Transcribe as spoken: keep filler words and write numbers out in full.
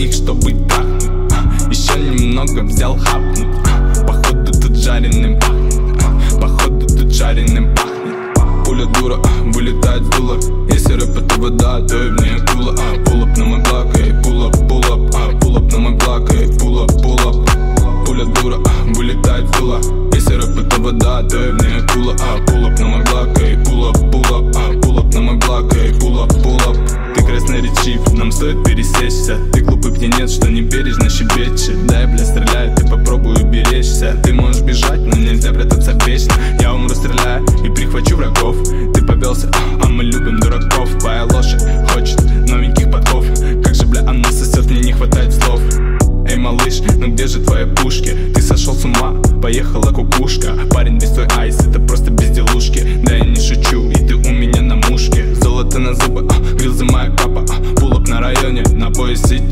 их, чтобы трахнуть. Еще немного взял хапнуть. Походу тут жареным пахнет. Походу тут жареным пахнет. Пуля дура, вылетает с дула. Если рэп это вода, то и в ней акула. Пулап на мой глак, эй, пулап, пулап. Пулап на мой глак, эй, пулап, пулап. Пуля дура, вылетает с дула. Если рэп это вода, то и в ней акула. Пулап на мой глак, эй, пулап, пулап. Пулап на мой глак, эй, пулап, пулап. Ты красноречив, нам стоит пересечься. Ты глупый птенец, что не бережно щебечет. Да я, бля, стреляю, ты попробуй уберечься. Ты можешь бежать, но нельзя прятаться вечно. Я умру, стреляя, и прихвачу врагов. Ты повелся, а мы любим дураков. Твоя лошадь хочет новеньких подков. Как же, бля, она сосет, мне не хватает слов. Эй, малыш, ну где же твои пушки? Ты сошел с ума, поехала кукушка. Парень, весь твой айс, это просто безделушки. Да я не шучу, и ты у меня на мушке. Золото на зубы, а, грилзы моя капа, а, пулап на районе, на поясе